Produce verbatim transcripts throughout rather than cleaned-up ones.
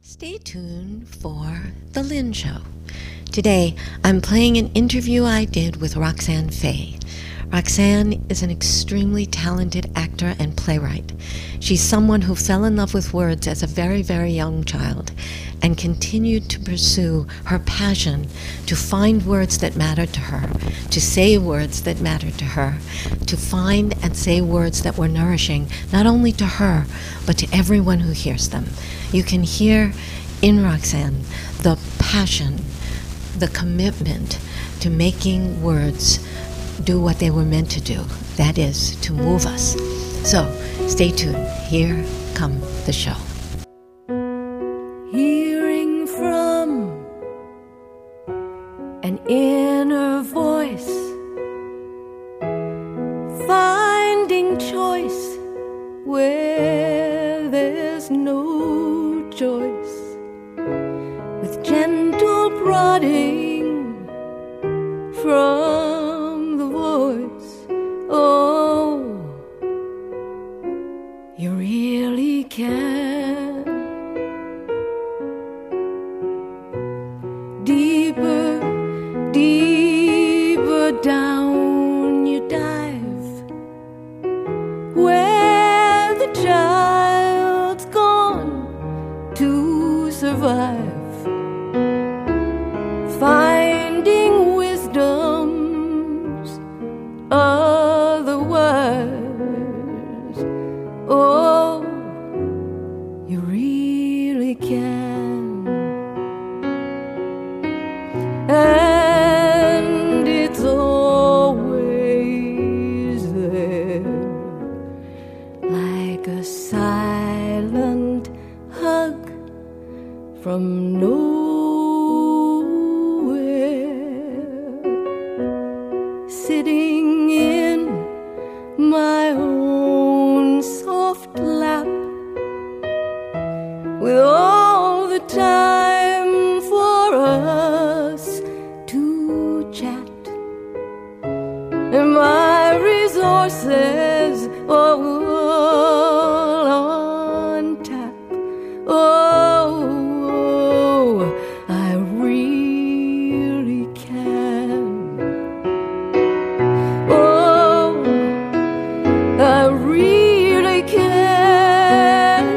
Stay tuned for The Lynn Show. Today, I'm playing an interview I did with Roxanne Fay. Roxanne is an extremely talented actor and playwright. She's someone who fell in love with words as a very, very young child and continued to pursue her passion to find words that mattered to her, to say words that mattered to her, to find and say words that were nourishing, not only to her, but to everyone who hears them. You can hear in Roxanne the passion, the commitment to making words do what they were meant to do, that is, to move us. So, stay tuned. Here come the show. Hearing from an inner voice, finding choice where there's no choice, with gentle prodding from the voice. Oh, you really can. Deeper, deeper down you dive, where the child's gone to survive, finding wisdom's otherwise. Oh, you really can. And it's always there, like a silent hug from nowhere, sitting in my own soft lap, with all the time for us to chat, and my resources all on tap. Oh, I really can. Oh, I really can.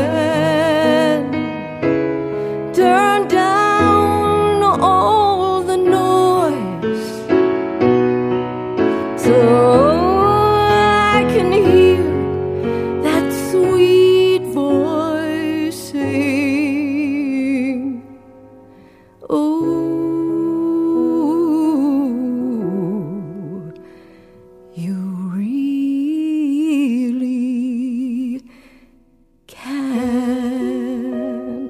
Turn down all the noise so I can hear that sweet voice sing. Oh, you really can.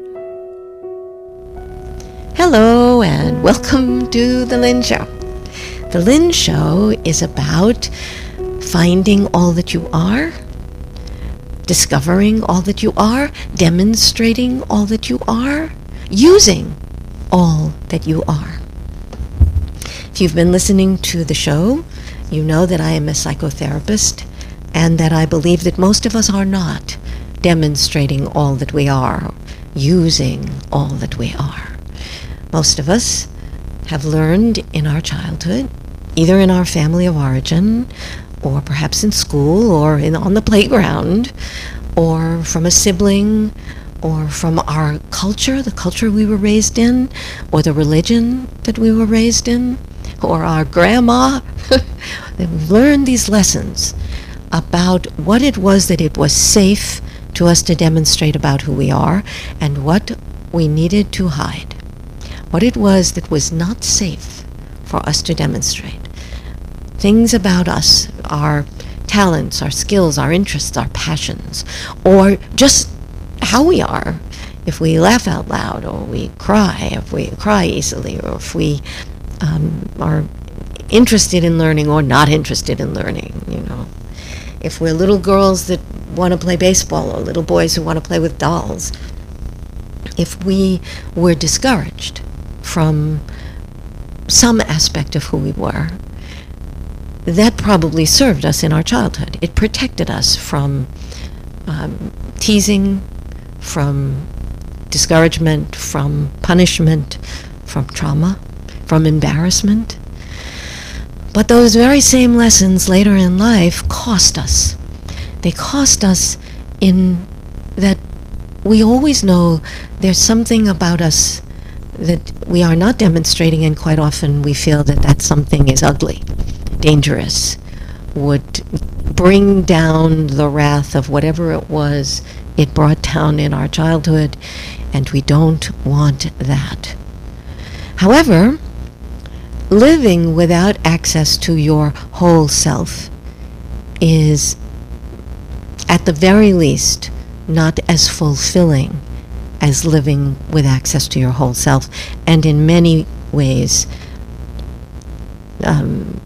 Hello and welcome to The Lynn Show. The Lynn Show is about finding all that you are, discovering all that you are, demonstrating all that you are, using all that you are. If you've been listening to the show, you know that I am a psychotherapist and that I believe that most of us are not demonstrating all that we are, using all that we are. Most of us have learned in our childhood, either in our family of origin, or perhaps in school, or in, on the playground, or from a sibling, or from our culture, the culture we were raised in, or the religion that we were raised in, or our grandma. We've learned these lessons about what it was that it was safe to us to demonstrate about who we are, and what we needed to hide. What it was that was not safe for us to demonstrate. Things about us, our talents, our skills, our interests, our passions, or just how we are. If we laugh out loud, or we cry, if we cry easily, or if we um, are interested in learning or not interested in learning, you know. If we're little girls that want to play baseball, or little boys who want to play with dolls. If we were discouraged from some aspect of who we were, that probably served us in our childhood. It protected us from um, teasing, from discouragement, from punishment, from trauma, from embarrassment. But those very same lessons later in life cost us. They cost us in that we always know there's something about us that we are not demonstrating, and quite often we feel that that something is ugly, dangerous, would bring down the wrath of whatever it was it brought down in our childhood, and we don't want that. However, living without access to your whole self is, at the very least, not as fulfilling as living with access to your whole self, and in many ways um,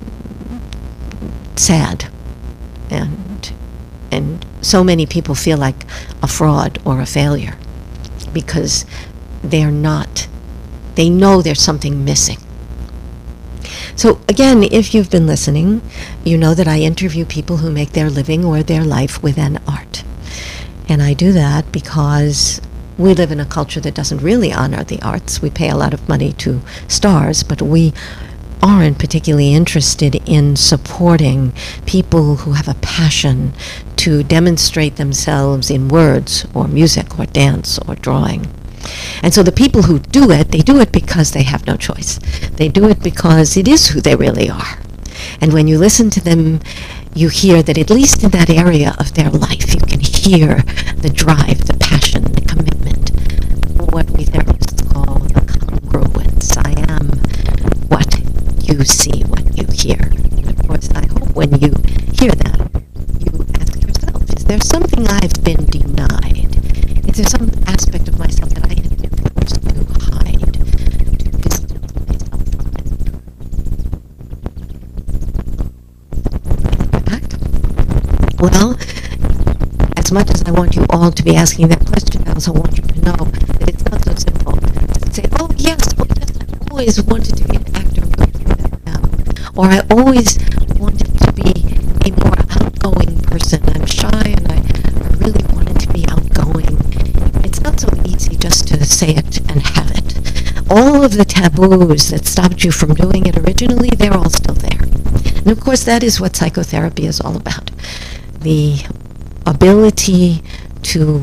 sad. And and so many people feel like a fraud or a failure because they're not, they know there's something missing. So again, if you've been listening, you know that I interview people who make their living or their life with an art. And I do that because we live in a culture that doesn't really honor the arts. We pay a lot of money to stars, but we aren't particularly interested in supporting people who have a passion to demonstrate themselves in words or music or dance or drawing. And so the people who do it, they do it because they have no choice. They do it because it is who they really are. And when you listen to them, you hear that at least in that area of their life, you can hear the drive, the passion, the commitment, what we therapists call the congruence. I am what you see, what you hear. And of course, I hope when you hear that, you ask yourself, is there something I've been denied? Is there some aspect of myself that I have been forced to hide, to distance myself from it? Well, as much as I want you all to be asking that question, I also want you to know that it's not so simple to say, oh yes, well, yes, I've always wanted to be an actor, or I always wanted to be a more outgoing person. I'm shy and I, I really wanted to be outgoing. It's not so easy just to say it and have it. All of the taboos that stopped you from doing it originally, they're all still there. And of course, that is what psychotherapy is all about. The ability to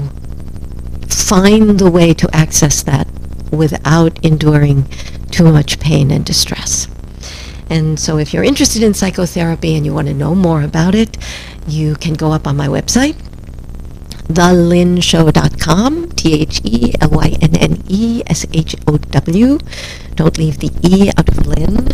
find the way to access that without enduring too much pain and distress. And so if you're interested in psychotherapy and you want to know more about it, you can go up on my website, the lynn show dot com, T H E L Y N N E S H O W. Don't leave the E out of Lynn.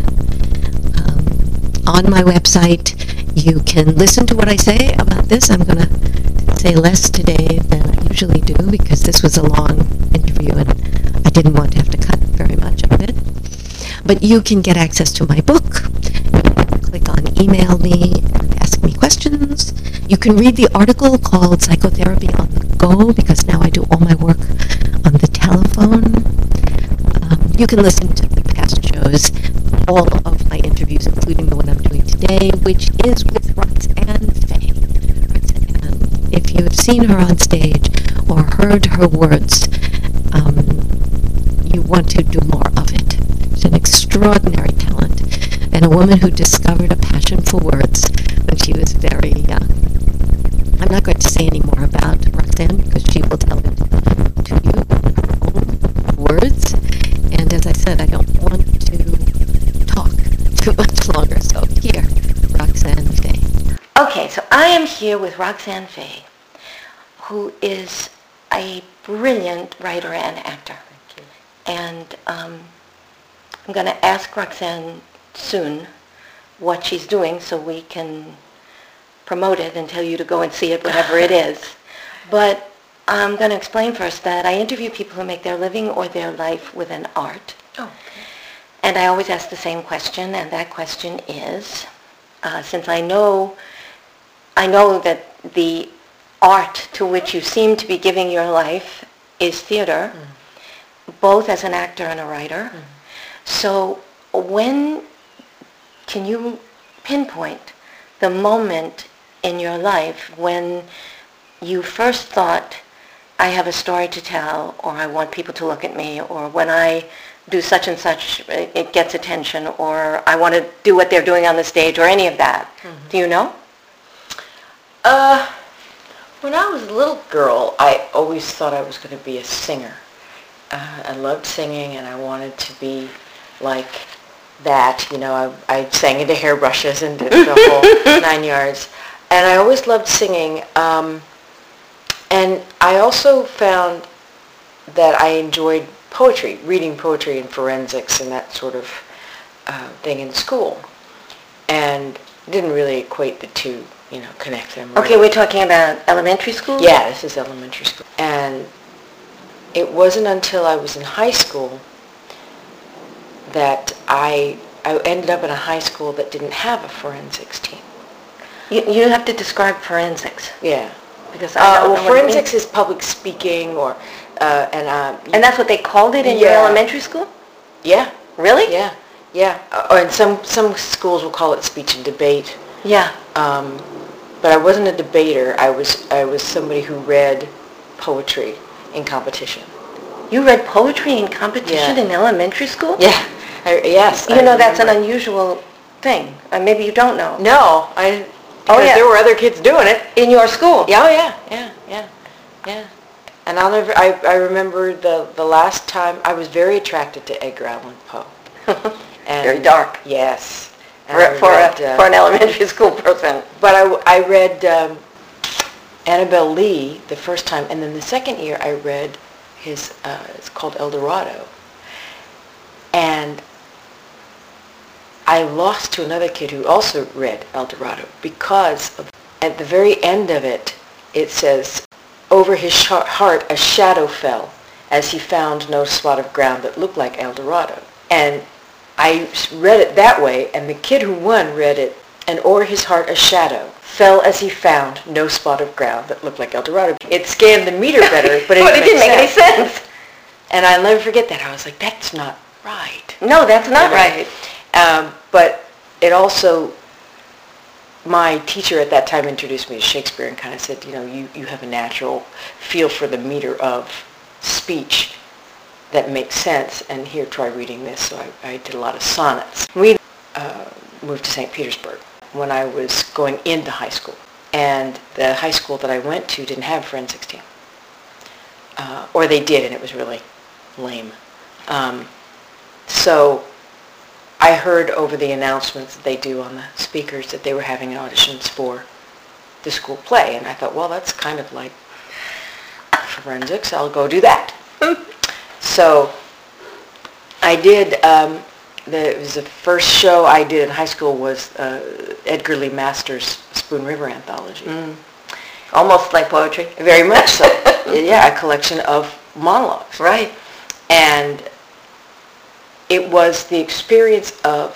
Um, on my website, you can listen to what I say about this. I'm going to say less today than I usually do because this was a long interview and I didn't want to have to cut very much of it. But you can get access to my book. You can click on email me and ask me questions. You can read the article called Psychotherapy on the Go, because now I do all my work on the telephone. Um, you can listen to the past shows, all of my interviews, including the one I'm doing today, which is with Roxanne Fay. Roxanne, if you've seen her on stage or heard her words, um, you want to do more of it. She's an extraordinary talent and a woman who discovered a passion for words when she was very young. I'm not going to say any more about Roxanne because she will tell it to you in her own words. And as I said, I don't want to talk too much longer. So here, Roxanne Fay. Okay, so I am here with Roxanne Fay, who is a brilliant writer and actor. Thank you. And um, I'm going to ask Roxanne soon what she's doing so we can promote it and tell you to go and see it, whatever it is. But I'm going to explain first that I interview people who make their living or their life with an art. Oh, okay. And I always ask the same question, and that question is, uh, since I know, I know that the art to which you seem to be giving your life is theater, mm. both as an actor and a writer. Mm. So when can you pinpoint the moment in your life when you first thought, I have a story to tell, or I want people to look at me, or when I do such and such, it it gets attention, or I want to do what they're doing on the stage, or any of that. Mm-hmm. Do you know? Uh, when I was a little girl, I always thought I was going to be a singer. Uh, I loved singing, and I wanted to be like that. You know, I, I sang into hairbrushes and did the whole nine yards. And I always loved singing. Um, and I also found that I enjoyed poetry, reading poetry and forensics and that sort of uh, thing in school. And didn't really equate the two, you know, connect them. Okay, really. we're talking about elementary school? Yeah, this is elementary school. And it wasn't until I was in high school that I I ended up in a high school that didn't have a forensics team. You, you have to describe forensics. Yeah. Because I Uh, don't well, know what it forensics means. is public speaking, or uh, and uh, And that's what they called it in your Yeah. elementary school? yeah, Really? yeah, yeah. Uh, or in some some schools will call it speech and debate. Yeah. Um, but I wasn't a debater. I was I was somebody who read poetry in competition. You read poetry in competition Yeah. in elementary school? Yeah. I, yes. You I know, that's an remember. unusual thing. Uh, maybe you don't know. No, I. Oh, Because yeah. there were other kids doing it. In your school? Yeah, oh yeah, yeah, yeah, yeah. And I'll never. I, I remember the the last time I was very attracted to Edgar Allan Poe. And Very dark. Yes. And For, I for, read, a, uh, for an elementary school person. But I, I read um, Annabelle Lee the first time, and then the second year I read his. Uh, it's called El Dorado. And I lost to another kid who also read El Dorado because of, at the very end of it, it says, over his sh- heart a shadow fell as he found no spot of ground that looked like El Dorado. And I read it that way, and the kid who won read it, and o'er his heart a shadow fell as he found no spot of ground that looked like El Dorado. It scanned the meter better, but it, But it didn't make any sense. sense. And I'll never forget that. I was like, that's not right. No, that's not You know? right. Um, but it also, my teacher at that time introduced me to Shakespeare and kind of said, you know, you, you have a natural feel for the meter of speech that makes sense, and here, try reading this. So I, I did a lot of sonnets. We uh, moved to Saint Petersburg when I was going into high school, and the high school that I went to didn't have a forensics team. Uh, or they did, and it was really lame. Um, so I heard over the announcements that they do on the speakers that they were having auditions for the school play, and I thought, well, that's kind of like forensics. I'll go do that. So I did. Um, the, it was the first show I did in high school was uh, Edgar Lee Masters' Spoon River Anthology. Mm. Almost like poetry. Very much so. Yeah, a collection of monologues. Right. And it was the experience of,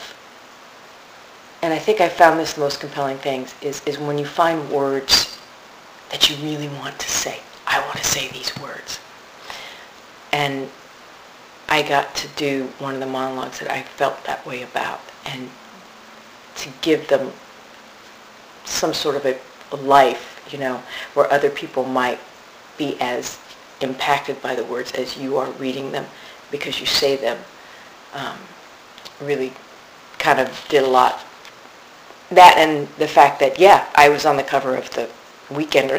and I think I found this the most compelling thing, is, is when you find words that you really want to say. I want to say these words. And I got to do one of the monologues that I felt that way about, and to give them some sort of a, a life, you know, where other people might be as impacted by the words as you are reading them because you say them. Um, really kind of did a lot. That and the fact that, yeah, I was on the cover of the Weekender.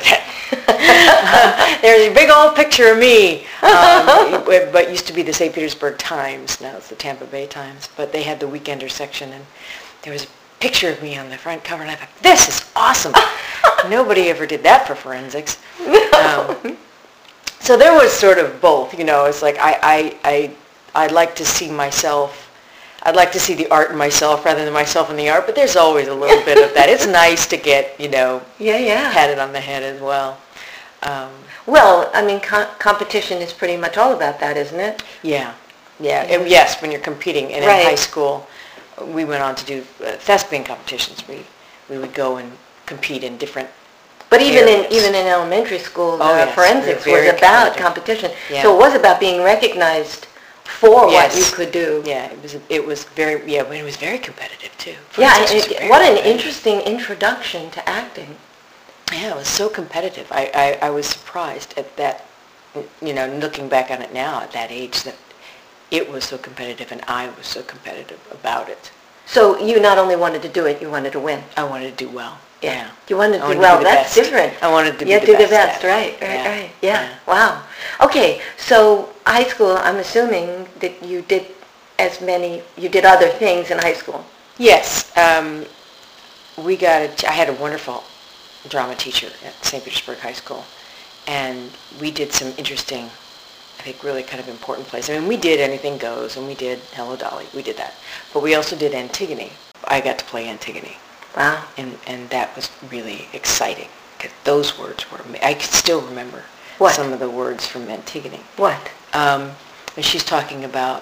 That there's a big old picture of me. Um, it, but used to be the Saint Petersburg Times. Now it's the Tampa Bay Times. But they had the Weekender section, and there was a picture of me on the front cover, and I thought, this is awesome. Nobody ever did that for forensics. Um, so there was sort of both, you know. It's like I, I, I, I'd like to see myself. I'd like to see the art in myself rather than myself in the art, but there's always a little bit of that. It's nice to get, you know, Yeah, yeah. patted on the head as well. Um, Well, I mean, com- competition is pretty much all about that, isn't it? yeah, yeah. And yes, when you're competing, and Right. in high school, we went on to do uh, thespian competitions. We we would go and compete in different. But even in areas. even in elementary school, Oh, uh, yes, forensics they're very was about competitive. competition. Yeah. So it was about being recognized for Yes. what you could do. Yeah, it was it was very yeah, but it was very competitive too. Yeah, Forensics and was it- very what an competitive. interesting introduction to acting. Yeah, it was so competitive. I, I, I was surprised at that you know, looking back on it now at that age, that it was so competitive and I was so competitive about it. So you not only wanted to do it, you wanted to win. I wanted to do well. Yeah. yeah. You wanted to I do wanted well. To be the That's best. different. I wanted to be yeah, the do best. the best. At Right, right, yeah. right. Yeah. yeah. Wow. Okay, so high school, I'm assuming that you did as many, you did other things in high school. Yes. Um, we got a, I had a wonderful drama teacher at Saint Petersburg High School, and we did some interesting, I think really kind of important plays. I mean, we did Anything Goes, and we did Hello Dolly. We did that. But we also did Antigone. I got to play Antigone. Wow. And and that was really exciting, because those words were, I could still remember what? some of the words from Antigone. What? Um, when she's talking about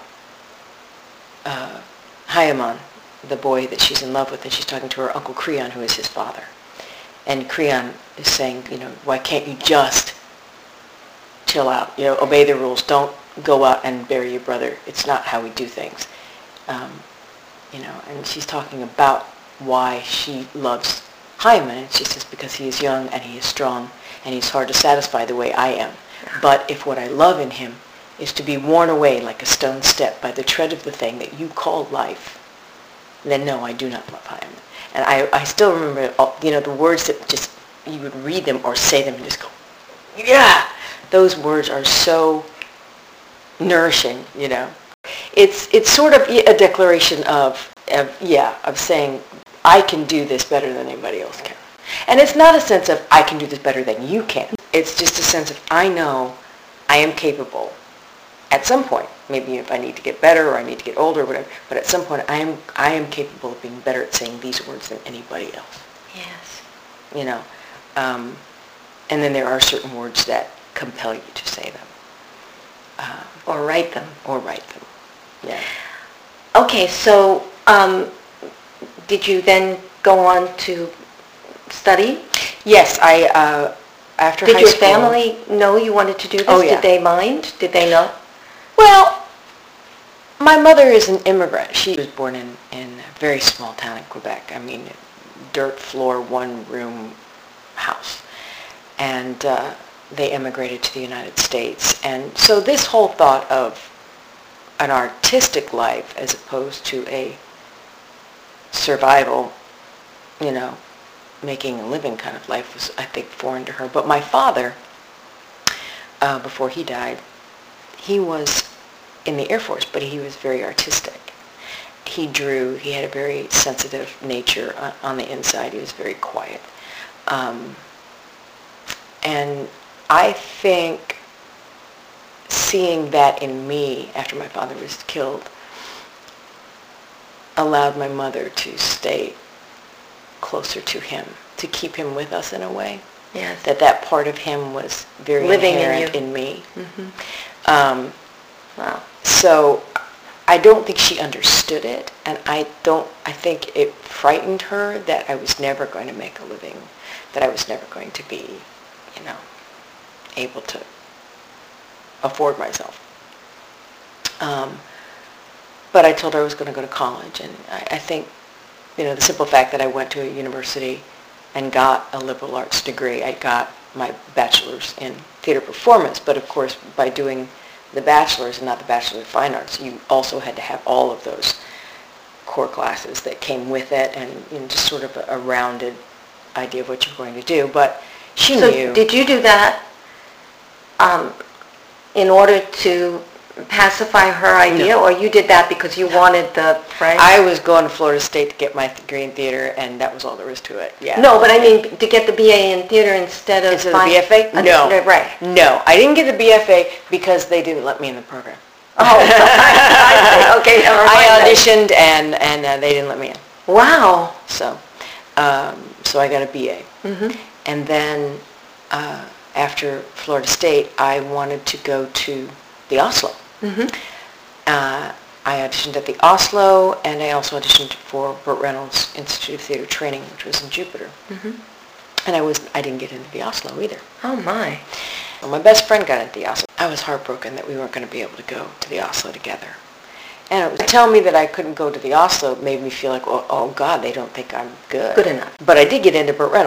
uh, Haemon, the boy that she's in love with, and she's talking to her Uncle Creon, who is his father. And Creon is saying, you know, why can't you just chill out, you know, obey the rules, don't go out and bury your brother. It's not how we do things. Um, you know, and she's talking about why she loves Haemon, and she says, because he is young and he is strong and he's hard to satisfy the way I am. But if what I love in him is to be worn away like a stone step by the tread of the thing that you call life, then no, I do not love Haemon. And I, I still remember, all, you know, the words that just, you would read them or say them and just go, yeah! Those words are so nourishing, you know. It's it's sort of a declaration of, of, yeah, of saying, I can do this better than anybody else can. And it's not a sense of, I can do this better than you can. It's just a sense of, I know I am capable at some point. Maybe if I need to get better or I need to get older or whatever, but at some point I am I am capable of being better at saying these words than anybody else. Yes. You know, um, and then there are certain words that compel you to say them. Uh, or write them. Or write them, yeah. Okay, so um, did you then go on to study? Yes, I, uh, after did high your school. Did your family know you wanted to do this? Oh, yeah. Did they mind? Did they know? Well, my mother is an immigrant. She was born in, in a very small town in Quebec. I mean, dirt floor, one room house. And uh, they immigrated to the United States. And so this whole thought of an artistic life as opposed to a survival, you know, making a living kind of life was, I think, foreign to her. But my father, uh, before he died, he was in the Air Force, but he was very artistic. He drew. He had a very sensitive nature on, on the inside. He was very quiet. Um, and I think seeing that in me after my father was killed allowed my mother to stay closer to him, to keep him with us in a way. Yes. That that part of him was very living inherent in, in me. Mm-hmm. Um, wow. So I don't think she understood it, and I don't. I think it frightened her that I was never going to make a living, that I was never going to be, you know, able to afford myself. Um, but I told her I was going to go to college, and I, I think, you know, the simple fact that I went to a university and got a liberal arts degree, I got my bachelor's in theater performance, but of course by doing the bachelor's and not the Bachelor of Fine Arts, you also had to have all of those core classes that came with it, and, you know, just sort of a, a rounded idea of what you're going to do. But she so knew. Did you do that um, in order to pacify her idea, No. or you did that because you wanted the right? I was going to Florida State to get my degree in theater, and that was all there was to it. Yeah. No, but I mean to get the B A in theater instead of Instead of the fine- B F A? uh, No. Right. No, I didn't get the B F A because they didn't let me in the program. Oh, I see. Okay, never mind I then. auditioned and and uh, they didn't let me in. Wow. So, um, so I got a B A, Mm-hmm. and then uh, after Florida State, I wanted to go to the Oslo. Mm-hmm. Uh, I auditioned at the Oslo, and I also auditioned for Burt Reynolds Institute of Theater Training, which was in Jupiter. Mm-hmm. And I was I didn't get into the Oslo either. Oh my. Well, my best friend got into the Oslo. I was heartbroken that we weren't going to be able to go to the Oslo together. And it was, to tell me that I couldn't go to the Oslo made me feel like, oh, oh God, they don't think I'm good. Good enough. But I did get into Burt Reynolds.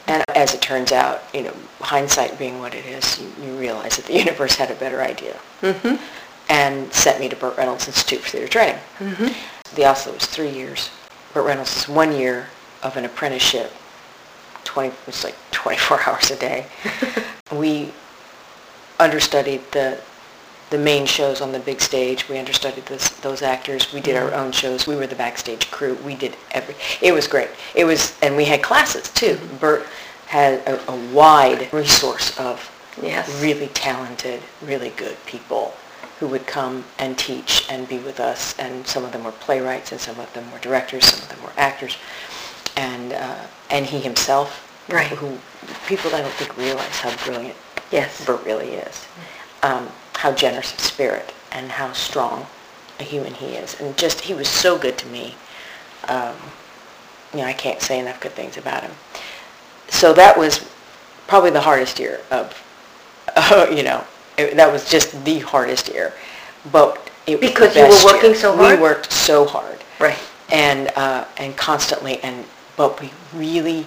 And as it turns out, you know, hindsight being what it is, you, you realize that the universe had a better idea. Mm-hmm. And sent me to Burt Reynolds Institute for Theater Training. Mm-hmm. The Oslo was three years. Burt Reynolds is one year of an apprenticeship. twenty, it's like twenty-four hours a day. We understudied the the main shows on the big stage. We understudied this, those actors. We did our own shows. We were the backstage crew. We did every. It was great. It was, and we had classes too. Mm-hmm. Burt had a, a wide resource of yes. really talented, really good people who would come and teach and be with us. And some of them were playwrights, and some of them were directors, some of them were actors, and uh, and he himself, right. who people I don't think realize how brilliant yes. Burt really is. Um, how generous of spirit and how strong a human he is. And just, he was so good to me. Um, you know, I can't say enough good things about him. So that was probably the hardest year of, uh, you know, it, that was just the hardest year. But it was because the you best were working year. so hard? We worked so hard. Right. And, uh, and constantly, and but we really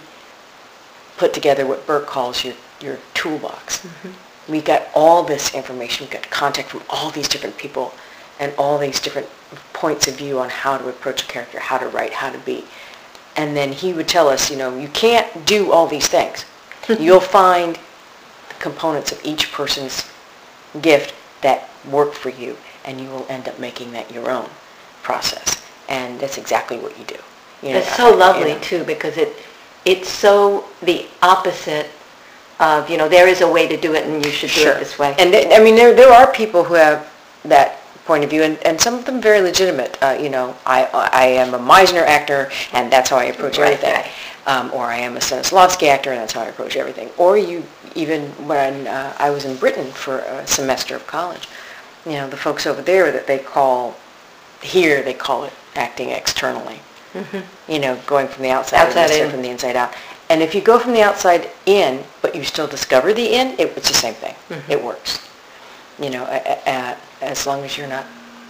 put together what Burt calls your, your toolbox. Mm-hmm. We got all this information, we got contact from all these different people and all these different points of view on how to approach a character, how to write, how to be. And then he would tell us, you know, you can't do all these things. You'll find the components of each person's gift that work for you, and you will end up making that your own process. And that's exactly what you do. You know, it's so lovely, you know. too, because it it's so the opposite of, you know, there is a way to do it and you should do sure. it this way. And th- I mean, there there are people who have that point of view, and, and some of them very legitimate. Uh, you know, I I am a Meisner actor, and that's how I approach right, everything. Right. Um, or I am a Stanislavski actor, and that's how I approach everything. Or you, even when uh, I was in Britain for a semester of college, you know, the folks over there that they call, here they call it acting externally. Mm-hmm. You know, going from the outside, outside in, in. from the inside out. And if you go from the outside in, but you still discover the in, it, it's the same thing. Mm-hmm. It works. You know, uh, uh, as long as you're not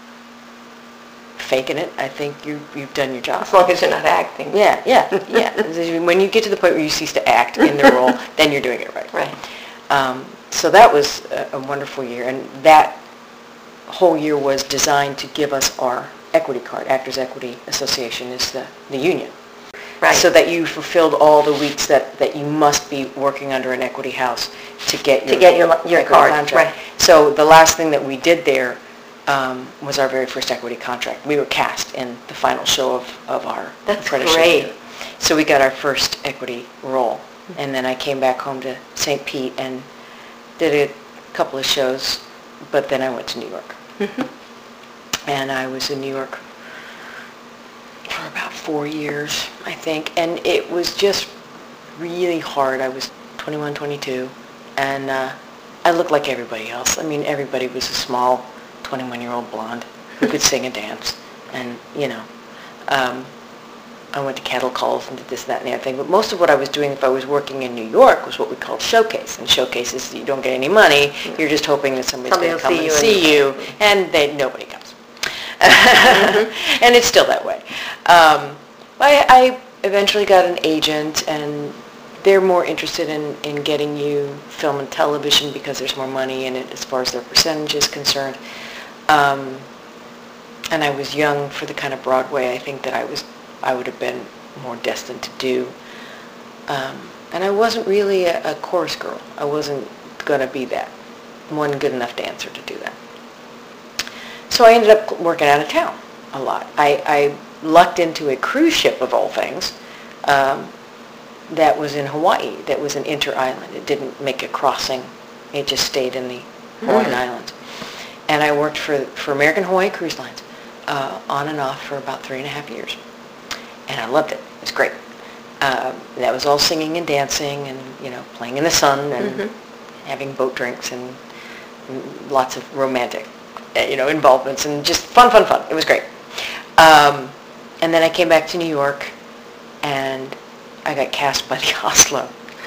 faking it, I think you, you've done your job. As long as you're not acting. Yeah, yeah, yeah. When you get to the point where you cease to act in the role, then you're doing it right. Right. Um, so that was a, a wonderful year, and that whole year was designed to give us our equity card. Actors Equity Association is the, the union. Right. So that you fulfilled all the weeks that, that you must be working under an equity house to get your to get your your card. Contract. Right. So the last thing that we did there um, was our very first equity contract. We were cast in the final show of, of our That's apprenticeship great. year. So we got our first equity role, mm-hmm. and then I came back home to Saint Pete and did a couple of shows, but then I went to New York, mm-hmm. and I was in New York for about four years, I think, and it was just really hard. I was twenty-one, twenty-two, and uh, I looked like everybody else. I mean, everybody was a small twenty-one-year-old blonde who could sing and dance, and, you know, um, I went to cattle calls and did this, that, and the other thing, but most of what I was doing if I was working in New York was what we called showcase, and showcases, you don't get any money, you're just hoping that somebody's Somebody going to come see and you see you, and they, nobody comes. Mm-hmm. And it's still that way. Um, I, I eventually got an agent, and they're more interested in, in getting you film and television because there's more money in it as far as their percentage is concerned. Um, and I was young for the kind of Broadway I think that I was I would have been more destined to do. Um, and I wasn't really a, a chorus girl. I wasn't going to be that. One good enough dancer to do that. So I ended up working out of town a lot. I, I lucked into a cruise ship, of all things, um, that was in Hawaii, that was an inter-island. It didn't make a crossing. It just stayed in the Hawaiian mm-hmm. Islands. And I worked for, for American Hawaii Cruise Lines uh, on and off for about three and a half years. And I loved it. It was great. Um, that was all singing and dancing and, you know, playing in the sun and mm-hmm. having boat drinks and, and lots of romantic you know, involvements and just fun, fun, fun. It was great. Um, and then I came back to New York, and I got cast by the Oslo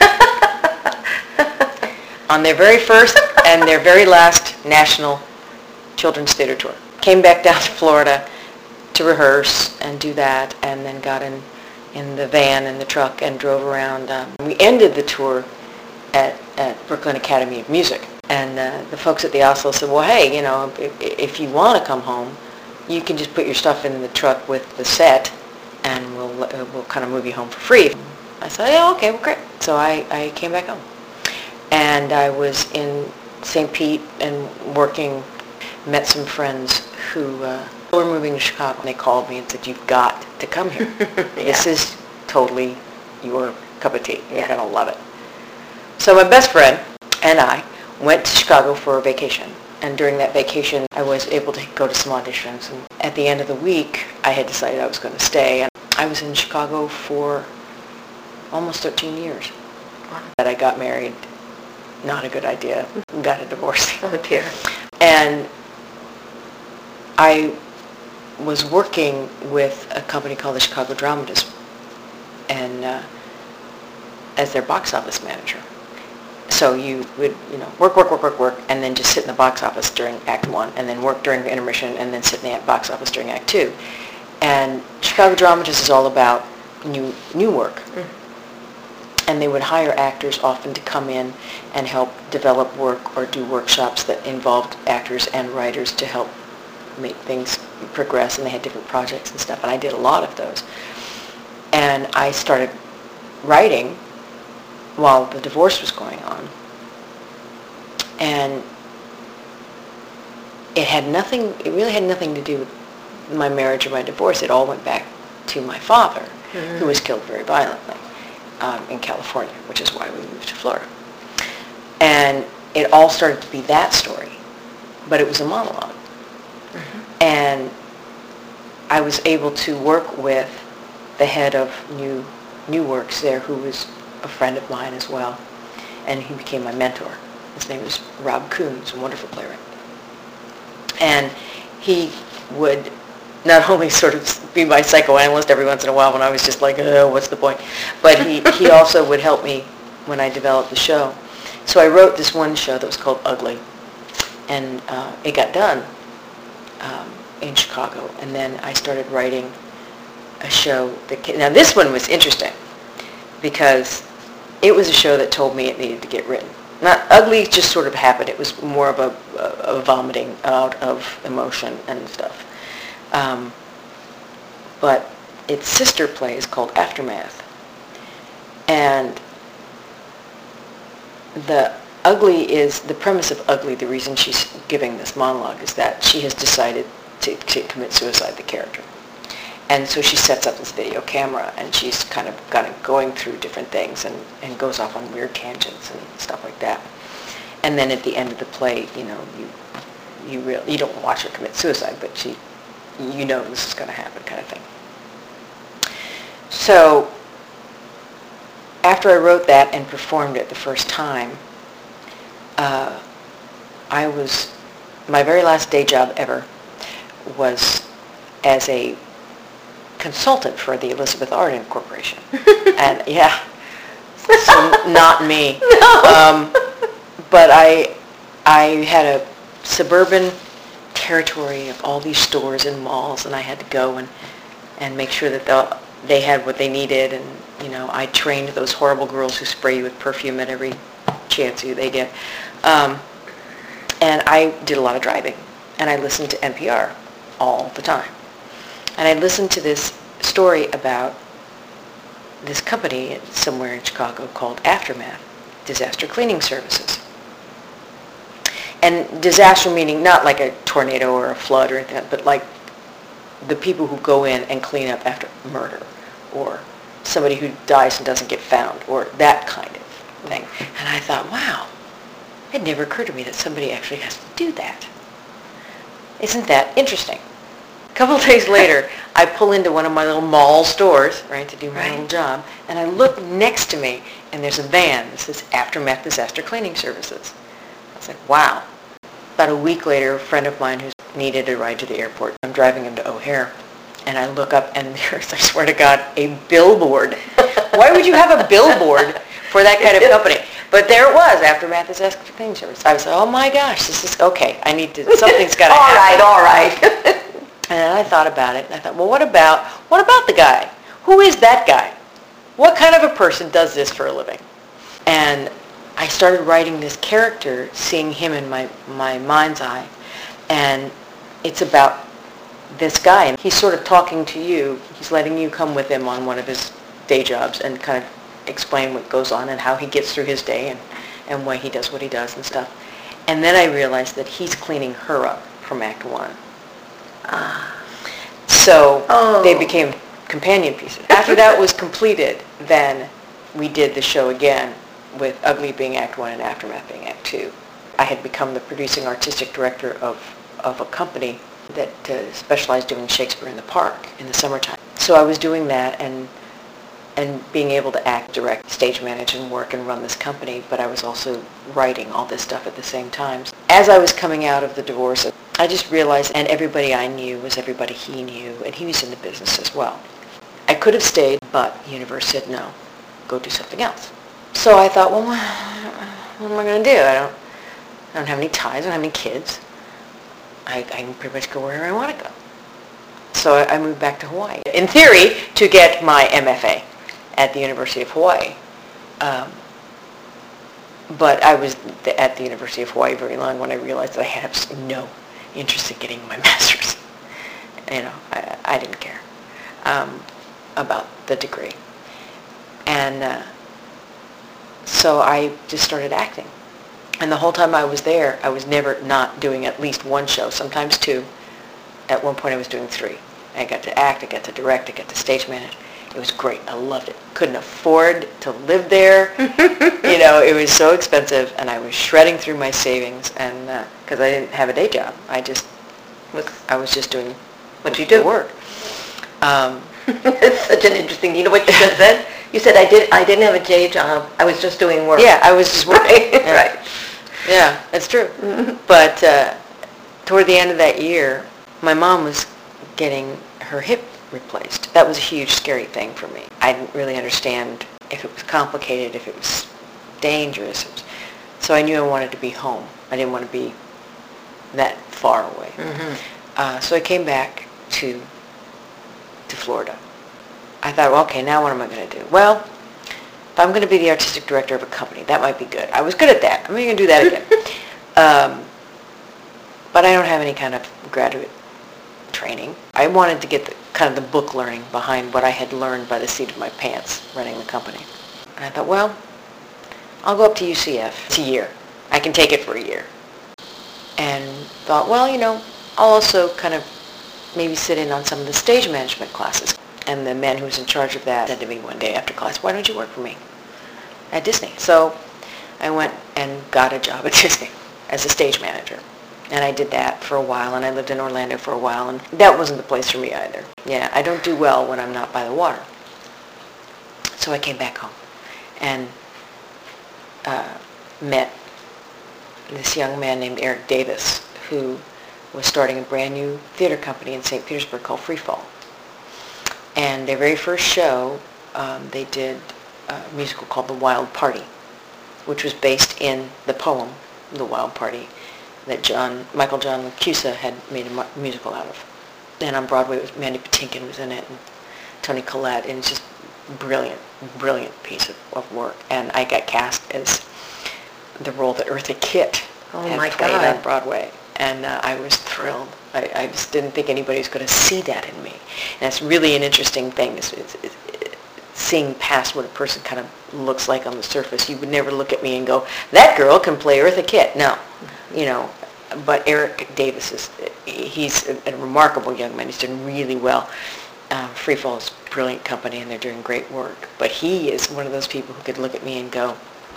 on their very first and their very last national children's theater tour. Came back down to Florida to rehearse and do that, and then got in in the van and the truck and drove around. Um, we ended the tour at, at Brooklyn Academy of Music. And uh, the folks at the Oslo said, well, hey, you know, if, if you want to come home, you can just put your stuff in the truck with the set, and we'll uh, we'll kind of move you home for free. I said, yeah, okay, well, great. So I, I came back home. And I was in Saint Pete and working, met some friends who uh, were moving to Chicago. And they called me and said, you've got to come here. Yeah. This is totally your cup of tea. You're yeah. going to love it. So my best friend and I went to Chicago for a vacation. And during that vacation, I was able to go to some auditions. And at the end of the week, I had decided I was going to stay. And I was in Chicago for almost thirteen years. Wow. That I got married, not a good idea. Got a divorce. Oh dear. And I was working with a company called the Chicago Dramatists, and uh, as their box office manager. So you would, you know, work, work, work, work, work, and then just sit in the box office during Act One, and then work during the intermission, and then sit in the box office during Act Two. And Chicago Dramatists is all about new new work. Mm-hmm. And they would hire actors often to come in and help develop work or do workshops that involved actors and writers to help make things progress, and they had different projects and stuff, and I did a lot of those. And I started writing while the divorce was going on. And it had nothing, it really had nothing to do with my marriage or my divorce. It all went back to my father, mm-hmm. who was killed very violently um, in California, which is why we moved to Florida. And it all started to be that story, but it was a monologue. Mm-hmm. And I was able to work with the head of New New Works there, who was a friend of mine as well, and he became my mentor. His name was Rob Coons, a wonderful playwright. And he would not only sort of be my psychoanalyst every once in a while when I was just like, oh, what's the point? But he, he also would help me when I developed the show. So I wrote this one show that was called Ugly, and uh, it got done um, in Chicago. And then I started writing a show that came, now this one was interesting because it was a show that told me it needed to get written. Not Ugly just sort of happened. It was more of a, a, a vomiting out of emotion and stuff. Um, but its sister play is called Aftermath. And the Ugly is, the premise of Ugly, the reason she's giving this monologue is that she has decided to, to commit suicide, the character. And so she sets up this video camera, and she's kind of, kind of going through different things and, and goes off on weird tangents and stuff like that. And then at the end of the play, you know, you you really, you don't watch her commit suicide, but she, you know this is going to happen kind of thing. So after I wrote that and performed it the first time, uh, I was, my very last day job ever was as a consultant for the Elizabeth Arden Corporation. And yeah, so not me. No. Um, but I, I had a suburban territory of all these stores and malls, and I had to go and, and make sure that the, they had what they needed. And, you know, I trained those horrible girls who spray you with perfume at every chance you they get. Um, and I did a lot of driving, and I listened to N P R all the time. And I listened to this story about this company somewhere in Chicago called Aftermath, Disaster Cleaning Services. And disaster meaning not like a tornado or a flood or anything, but like the people who go in and clean up after murder, or somebody who dies and doesn't get found, or that kind of thing. And I thought, wow, it never occurred to me that somebody actually has to do that. Isn't that interesting? A couple of days later, I pull into one of my little mall stores, right, to do my Right. little job, and I look next to me, and there's a van that says Aftermath Disaster Cleaning Services. I was like, wow. About a week later, a friend of mine who needed a ride to the airport, I'm driving him to O'Hare, and I look up, and there's, I swear to God, a billboard. Why would you have a billboard for that kind of company? But there it was, Aftermath Disaster Cleaning Services. I was like, oh my gosh, this is, okay, I need to, something's got to All happen. right, all right. And I thought about it, and I thought, well, what about what about the guy who is that guy? What kind of a person does this for a living? And I started writing this character, seeing him in my, my mind's eye. And it's about this guy. And he's sort of talking to you. He's letting you come with him on one of his day jobs and kind of explain what goes on and how he gets through his day and, and why he does what he does and stuff. And then I realized that he's cleaning her up from Act One. Ah. So Oh. they became companion pieces. After that was completed, then we did the show again with Ugly being Act One and Aftermath being Act Two. I had become the producing artistic director of, of a company that uh, specialized doing Shakespeare in the Park in the summertime. So I was doing that and and being able to act, direct, stage manage, and work and run this company, but I was also writing all this stuff at the same time. As I was coming out of the divorce, I just realized, and everybody I knew was everybody he knew, and he was in the business as well. I could have stayed, but the universe said no, go do something else. So I thought, well, what am I going to do? I don't, I don't have any ties, I don't have any kids. I, I can pretty much go wherever I want to go. So I, I moved back to Hawaii, in theory, to get my M F A at the University of Hawaii. Um, but I was th- at the University of Hawaii very long when I realized that I had absolutely no interest in getting my master's. You know, I, I didn't care um, about the degree. And uh, so I just started acting. And the whole time I was there, I was never not doing at least one show, sometimes two. At one point I was doing three. I got to act, I got to direct, I got to stage manage. It was great. I loved it. Couldn't afford to live there. You know, it was so expensive, and I was shredding through my savings, and because uh, I didn't have a day job, I just was. I was just doing What you do? work. Um, It's such an interesting. You know what you just said? You said I did. I didn't have a day job. I was just doing work. yeah, I was just working. Right. Yeah. Right. Yeah, that's true. But uh, toward the end of that year, my mom was getting her hip replaced. That was a huge, scary thing for me. I didn't really understand if it was complicated, if it was dangerous. So I knew I wanted to be home. I didn't want to be that far away. Mm-hmm. Uh, so I came back to to Florida. I thought, well, okay, now what am I going to do? Well, if I'm going to be the artistic director of a company, that might be good. I was good at that. I'm going to do that again. um, but I don't have any kind of graduate training. I wanted to get the, kind of the book learning behind what I had learned by the seat of my pants running the company. And I thought, well, I'll go up to U C F. It's a year. I can take it for a year. And thought, well, you know, I'll also kind of maybe sit in on some of the stage management classes. And the man who was in charge of that said to me one day after class, why don't you work for me at Disney? So I went and got a job at Disney as a stage manager. And I did that for a while, and I lived in Orlando for a while, and that wasn't the place for me either. Yeah, I don't do well when I'm not by the water. So I came back home and uh, met this young man named Eric Davis, who was starting a brand new theater company in Saint Petersburg called Free Fall. And their very first show, um, they did a musical called The Wild Party, which was based in the poem, The Wild Party, that John Michael John Cusa had made a mu- musical out of. And on Broadway, it was Mandy Patinkin was in it, and Toni Collette, and it's just brilliant, brilliant piece of, of work. And I got cast as the role that Eartha Kitt Oh had my played God. on Broadway. And uh, I was thrilled. I, I just didn't think anybody was going to see that in me. And it's really an interesting thing, is, is, is, is seeing past what a person kind of looks like on the surface. You would never look at me and go, that girl can play Eartha Kitt. No, you know. But Eric Davis is, he's a, a remarkable young man. He's doing really well. Um, Free Fall is a brilliant company, and they're doing great work. But he is one of those people who could look at me and go,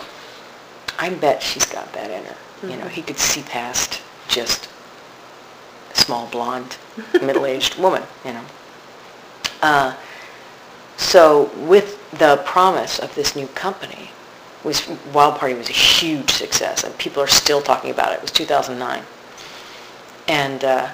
I bet she's got that in her. Mm-hmm. You know, he could see past just a small, blonde, middle-aged woman, you know. Uh, so with the promise of this new company, was Wild Party was a huge success, and people are still talking about it. It was two thousand nine. And uh,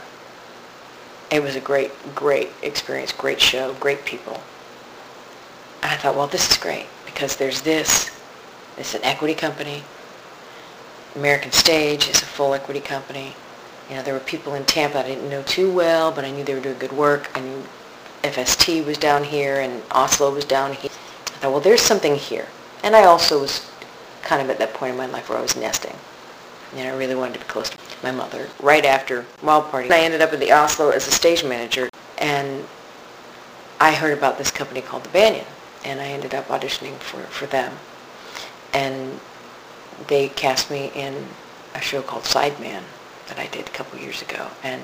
it was a great, great experience, great show, great people. And I thought, well, this is great, because there's this. It's an equity company. American Stage is a full equity company. You know, there were people in Tampa I didn't know too well, but I knew they were doing good work. I knew F S T was down here and Oslo was down here. I thought, well, there's something here. And I also was kind of at that point in my life where I was nesting. And I really wanted to be close to my mother. Right after Wild Party, I ended up in the Oslo as a stage manager. And I heard about this company called the Banyan. And I ended up auditioning for, for them. And they cast me in a show called Sideman that I did a couple years ago. And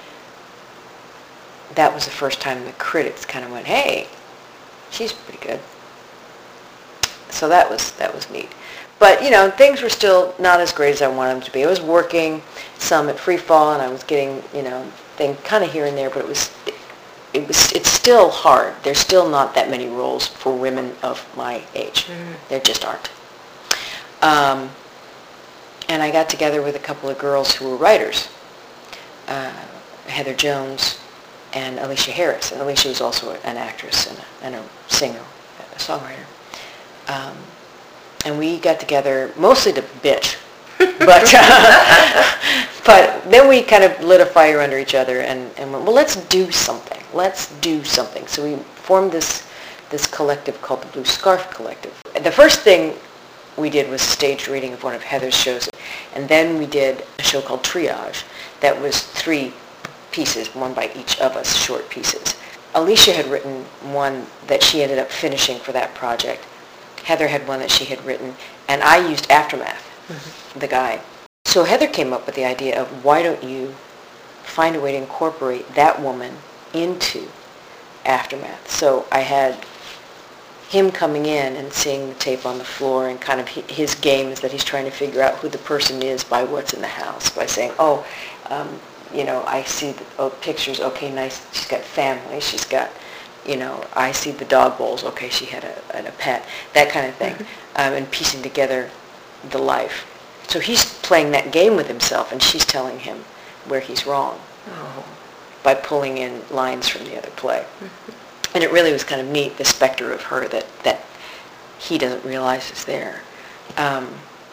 that was the first time the critics kind of went, hey, she's pretty good. So that was that was neat. But, you know, things were still not as great as I wanted them to be. I was working some at Free Fall, and I was getting, you know, things kind of here and there, but it was, it, it was, it's still hard. There's still not that many roles for women of my age. Mm. There just aren't. Um, and I got together with a couple of girls who were writers, uh, Heather Jones and Alicia Harris. And Alicia was also an actress and a, and a singer, a songwriter. Um, and we got together mostly to bitch, but uh, but then we kind of lit a fire under each other and, and went, well, let's do something. Let's do something. So we formed this this collective called the Blue Scarf Collective. The first thing we did was a staged reading of one of Heather's shows, and then we did a show called Triage that was three pieces, one by each of us, short pieces. Alicia had written one that she ended up finishing for that project. Heather had one that she had written, and I used Aftermath, mm-hmm. the guy. So Heather came up with the idea of, why don't you find a way to incorporate that woman into Aftermath? So I had him coming in and seeing the tape on the floor, and kind of his game is that he's trying to figure out who the person is by what's in the house, by saying, oh, um, you know, I see the oh, pictures, okay, nice, she's got family, she's got, you know, I see the dog bowls, okay, she had a, a pet, that kind of thing, mm-hmm. um, and piecing together the life. So he's playing that game with himself, and she's telling him where he's wrong oh. by pulling in lines from the other play. Mm-hmm. And it really was kind of neat, the specter of her that, that he doesn't realize is there. Um,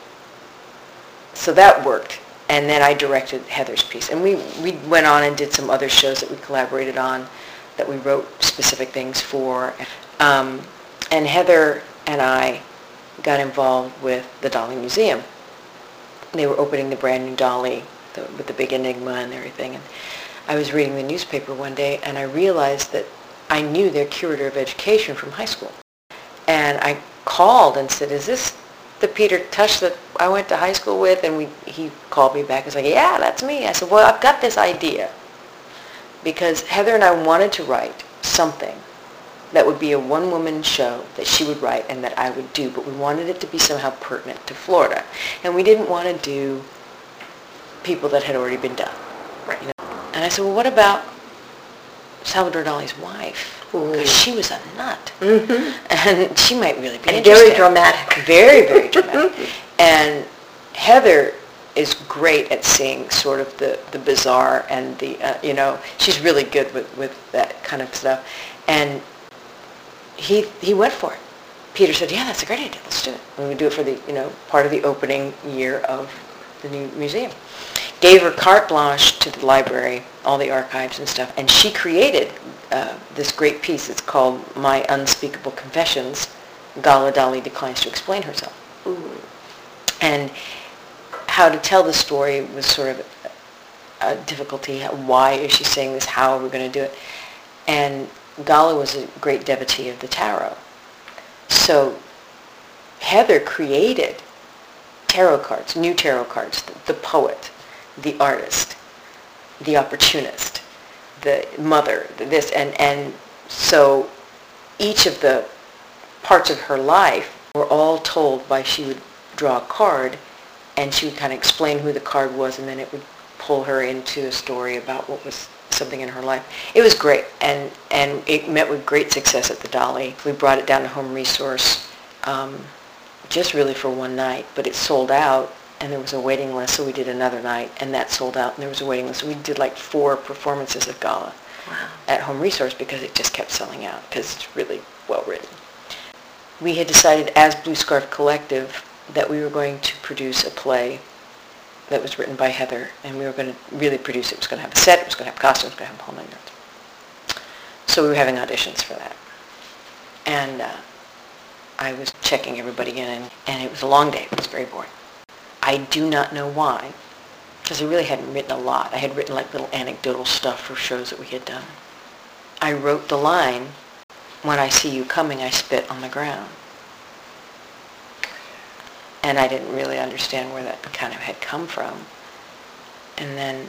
so that worked. And then I directed Heather's piece. And we, we went on and did some other shows that we collaborated on, that we wrote specific things for. Um, and Heather and I got involved with the Dolly Museum. They were opening the brand new Dolly the, with the big enigma and everything. And I was reading the newspaper one day, and I realized that I knew their curator of education from high school. And I called and said, is this the Peter Tush that I went to high school with? And we, he called me back and was like, yeah, that's me. I said, well, I've got this idea. Because Heather and I wanted to write something that would be a one-woman show that she would write and that I would do, but we wanted it to be somehow pertinent to Florida. And we didn't want to do people that had already been done. Right. You know? And I said, well, what about Salvador Dali's wife? Because she was a nut. Mm-hmm. And she might really be and interesting. Very dramatic. Very, very dramatic. And Heather is great at seeing sort of the, the bizarre and the, uh, you know, she's really good with, with that kind of stuff. And he he went for it. Peter said, yeah, that's a great idea, let's do it. And we do it for the, you know, part of the opening year of the new museum. Gave her carte blanche to the library, all the archives and stuff, and she created uh, this great piece. It's called My Unspeakable Confessions, Gala Dali Declines to Explain Herself. Ooh. And how to tell the story was sort of a difficulty. Why is she saying this? How are we going to do it? And Gala was a great devotee of the tarot. So Heather created tarot cards, new tarot cards, the, the poet, the artist, the opportunist, the mother, this, and, and so each of the parts of her life were all told by, she would draw a card and she would kind of explain who the card was, and then it would pull her into a story about what was something in her life. It was great, and, and it met with great success at the Dolly. We brought it down to Home Resource um, just really for one night, but it sold out, and there was a waiting list, so we did another night, and that sold out, and there was a waiting list. So we did like four performances of Gala wow. at Home Resource because it just kept selling out, because it's really well written. We had decided as Blue Scarf Collective that we were going to produce a play that was written by Heather, and we were going to really produce it. It was going to have a set, it was going to have costumes, it was going to have a whole nine yards. So we were having auditions for that. And uh, I was checking everybody in, and, and it was a long day. It was very boring. I do not know why, because I really hadn't written a lot. I had written like little anecdotal stuff for shows that we had done. I wrote the line, "When I see you coming, I spit on the ground." And I didn't really understand where that kind of had come from. And then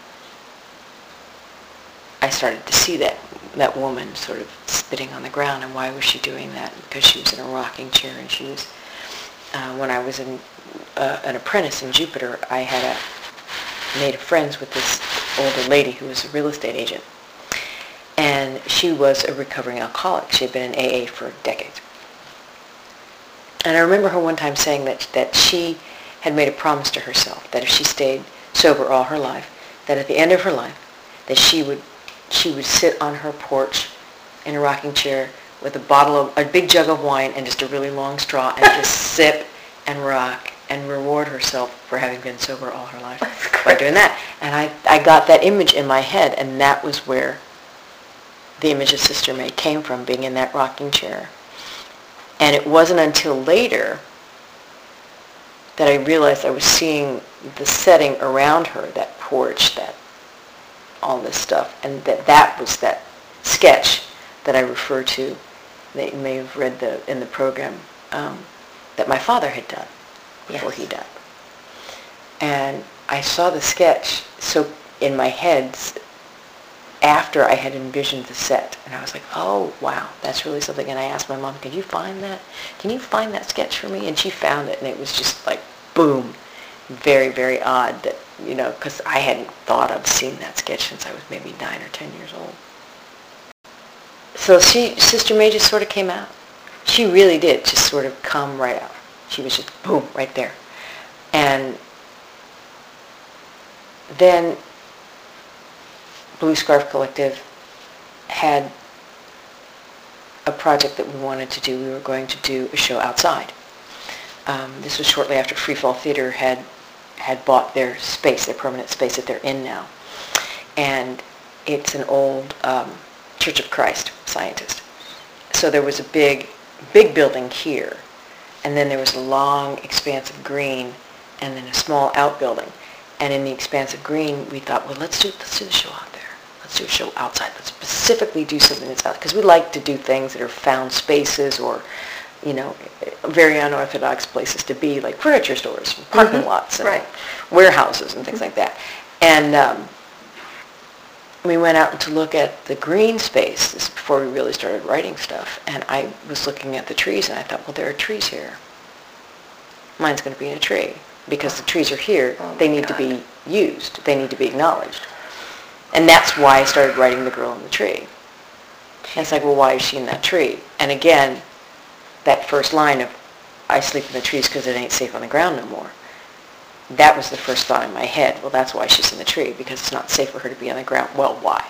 I started to see that that woman sort of spitting on the ground, and why was she doing that? Because she was in a rocking chair, and she was, uh, when I was in, uh, an apprentice in Jupiter, I had a, made friends with this older lady who was a real estate agent. And she was a recovering alcoholic. She had been in A A for decades. And I remember her one time saying that, that she had made a promise to herself that if she stayed sober all her life, that at the end of her life, that she would she would sit on her porch in a rocking chair with a bottle of, a big jug of wine and just a really long straw, and just sip and rock and reward herself for having been sober all her life by doing that. And I, I got that image in my head, and that was where the image of Sister May came from, being in that rocking chair. And it wasn't until later that I realized I was seeing the setting around her, that porch, that all this stuff, and that that was that sketch that I refer to, that you may have read the in the program, um, that my father had done before yes. he died. And I saw the sketch so in my head after I had envisioned the set, and I was like, oh wow, that's really something. And I asked my mom, can you find that? Can you find that sketch for me? And she found it, and it was just like boom, very very odd that, you know, because I hadn't thought of seeing that sketch since I was maybe nine or ten years old. So she, Sister May just sort of came out. She really did just sort of come right out. She was just boom, right there. And then Blue Scarf Collective had a project that we wanted to do. We were going to do a show outside. Um, this was shortly after Free Fall Theater had had bought their space, their permanent space that they're in now. And it's an old um, Church of Christ Scientist. So there was a big, big building here, and then there was a long expanse of green, and then a small outbuilding. And in the expanse of green, we thought, well, let's do let's do the show out there. Let's do a show outside. Let's specifically do something that's out, because we like to do things that are found spaces, or, you know, very unorthodox places to be, like furniture stores, and parking mm-hmm. lots, and right. warehouses, and things mm-hmm. like that. And um, we went out to look at the green space. This is before we really started writing stuff. And I was looking at the trees, and I thought, well, there are trees here. Mine's going to be in a tree, because the trees are here. Oh they need God. to be used. They need to be acknowledged. And that's why I started writing The Girl in the Tree. And it's like, well, why is she in that tree? And again, that first line of, I sleep in the trees because it ain't safe on the ground no more. That was the first thought in my head. Well, that's why she's in the tree, because it's not safe for her to be on the ground. Well, why?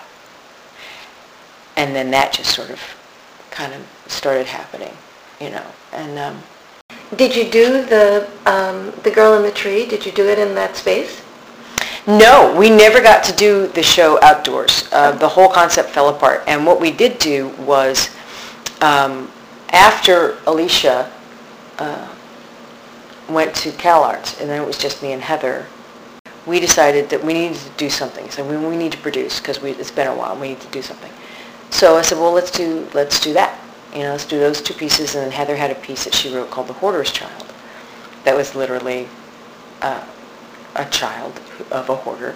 And then that just sort of kind of started happening, you know. And um, did you do the um, the Girl in the Tree? Did you do it in that space? No, we never got to do the show outdoors. Uh, the whole concept fell apart. And what we did do was, um, after Alicia uh, went to CalArts, and then it was just me and Heather, we decided that we needed to do something. So we, we need to produce, because we, it's been a while, we need to do something. So I said, well, let's do let's do that. You know, let's do those two pieces. And then Heather had a piece that she wrote called The Hoarder's Child. That was literally uh, a child of a hoarder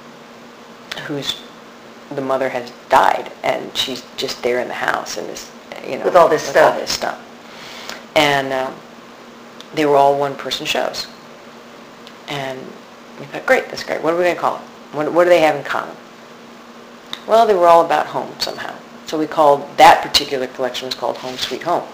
whose the mother has died, and she's just there in the house, and is, you know, with all this with stuff. all this stuff. And um, they were all one-person shows. And we thought, great, that's great. What are we going to call it? What, what do they have in common? Well, they were all about home somehow. So we called, that particular collection was called Home Sweet Home.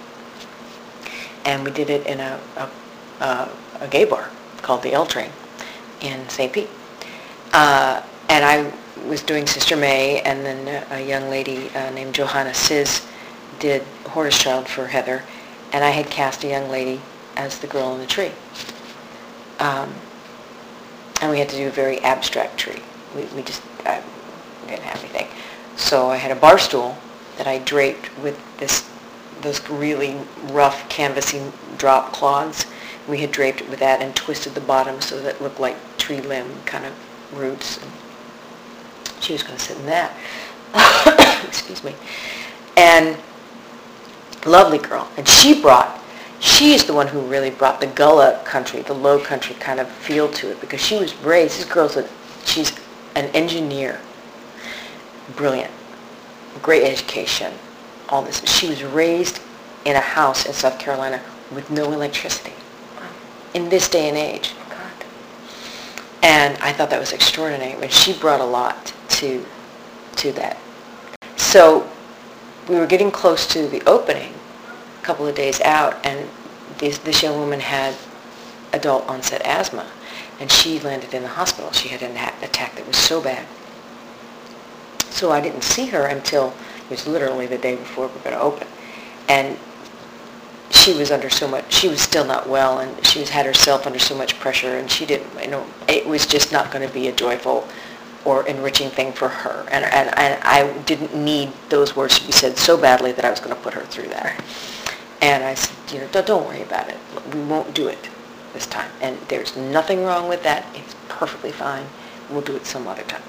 And we did it in a, a, a, a gay bar called the L Train in Saint Pete. Uh, and I was doing Sister May, and then a, a young lady uh, named Johanna Sis did Hoarder's Child for Heather, and I had cast a young lady as the girl in the tree. Um, and we had to do a very abstract tree. We, we just I didn't have anything. So I had a bar stool that I draped with this those really rough canvassy drop cloths. We had draped it with that and twisted the bottom so that it looked like tree limb kind of roots. And she was going to sit in that. Excuse me. And lovely girl. And she brought, she is the one who really brought the Gullah country, the low country kind of feel to it, because she was raised, this girl's a, she's an engineer, brilliant, great education, all this. She was raised in a house in South Carolina with no electricity in this day and age. God. And I thought that was extraordinary. And she brought a lot to to that. So we were getting close to the opening, a couple of days out, and this, this young woman had adult onset asthma, and she landed in the hospital. She had an attack that was so bad. So I didn't see her until it was literally the day before we were going to open. And she was under so much, she was still not well, and she was had herself under so much pressure, and she didn't, you know, it was just not going to be a joyful or enriching thing for her. And, and, and I didn't need those words to be said so badly that I was going to put her through that. And I said, you know, don't, don't worry about it. We won't do it this time. And there's nothing wrong with that. It's perfectly fine. We'll do it some other time.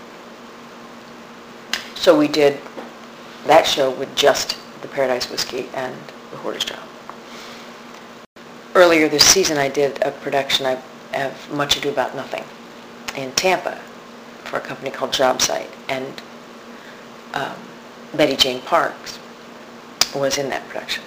So we did that show with just the Paradise Whiskey and the Hoarder's Job. Earlier this season, I did a production of Much Ado About Nothing in Tampa for a company called JobSite, and um, Betty Jane Parks was in that production.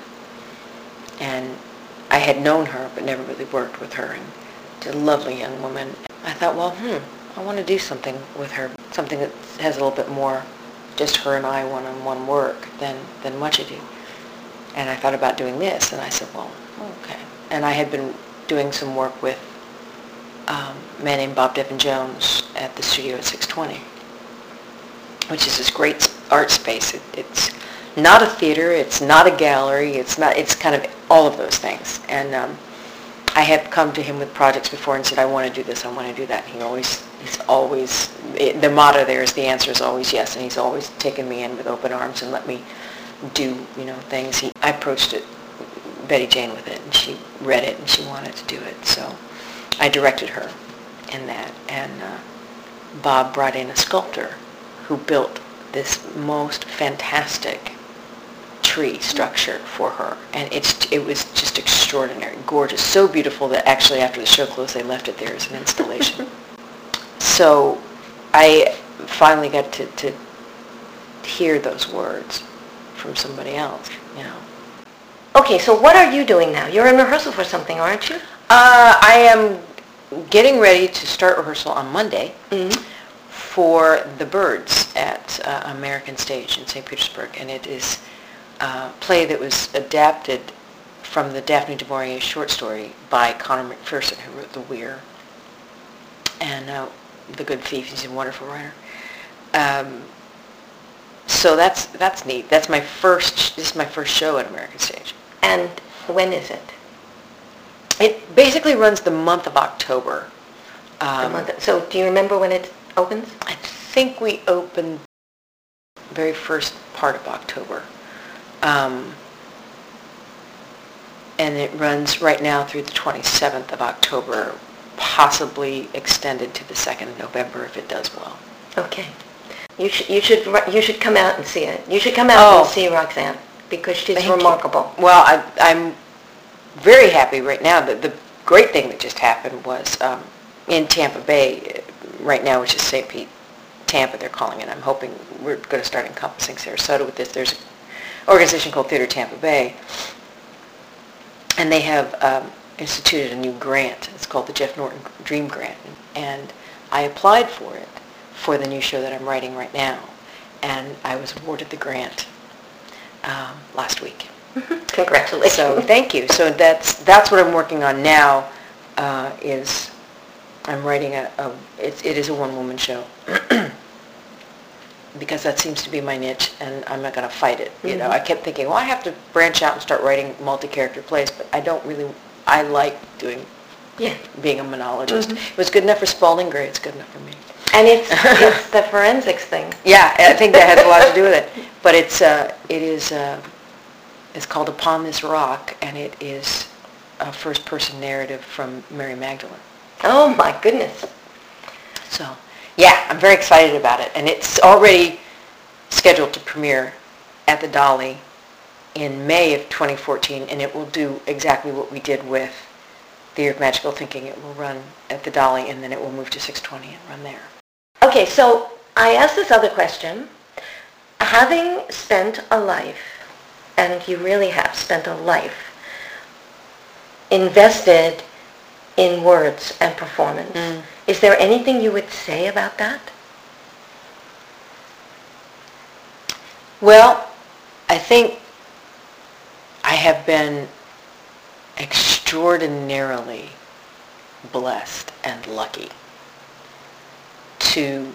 And I had known her, but never really worked with her, and she's a lovely young woman. I thought, well, hmm, I want to do something with her, something that has a little bit more just her and I one-on-one work than, than Much Ado. And I thought about doing this, and I said, well, okay. And I had been doing some work with um, a man named Bob Devin Jones at the studio at six twenty, which is this great art space. It, it's not a theater, it's not a gallery, it's not, it's kind of all of those things. And um, I had come to him with projects before and said, I want to do this, I want to do that. And he always, he's always, it, the motto there is the answer is always yes, and he's always taken me in with open arms and let me do, you know, things. He, I approached it, Betty Jane with it, and she read it and she wanted to do it. So I directed her in that, and uh, Bob brought in a sculptor who built this most fantastic tree structure for her, and it's it was just extraordinary, gorgeous, so beautiful that actually after the show closed they left it there as an installation. So I finally got to, to hear those words from somebody else, you know. Okay, so what are you doing now? You're in rehearsal for something, aren't you? Uh, I am getting ready to start rehearsal on Monday mm-hmm. for The Birds at uh, American Stage in Saint Petersburg, and it is a play that was adapted from the Daphne du Maurier short story by Conor McPherson, who wrote The Weir and uh, The Good Thief. He's a wonderful writer. Um, so that's that's neat. That's my first. This is my first show at American Stage. And when is it? It basically runs the month of October. Um, the month. So do you remember when it opens? I think we opened very first part of October. Um, and it runs right now through the twenty-seventh of October, possibly extended to the second of November if it does well. Okay. You should you should you should come out and see it. You should come out oh. and see Roxanne, because she's Thank remarkable. You. Well, I, I'm very happy right now. The, the great thing that just happened was um, in Tampa Bay right now, which is Saint Pete, Tampa, they're calling it. I'm hoping we're going to start encompassing Sarasota with this. There's an organization called Theater Tampa Bay, and they have um, instituted a new grant. It's called the Jeff Norton Dream Grant, and I applied for it for the new show that I'm writing right now, and I was awarded the grant um, last week. Congratulations. So thank you. So that's that's what I'm working on now. Uh, is I'm writing a, a it, it is a one-woman show because that seems to be my niche, and I'm not going to fight it. You mm-hmm. know, I kept thinking, well, I have to branch out and start writing multi-character plays, but I don't really. I like doing yeah being a monologist. Mm-hmm. It was good enough for Spalding Gray. It's good enough for me. And it's it's the forensics thing. Yeah, I think that has a lot to do with it. But it's uh, it is uh, it's called Upon This Rock, and it is a first-person narrative from Mary Magdalene. Oh my goodness. So, yeah, I'm very excited about it, and it's already scheduled to premiere at the Dolly in May of twenty fourteen, and it will do exactly what we did with The Year of Magical Thinking. It will run at the Dolly, and then it will move to six twenty and run there. Okay, so I asked this other question. Having spent a life, and you really have spent a life, invested in words and performance, mm. is there anything you would say about that? Well, I think I have been extraordinarily blessed and lucky to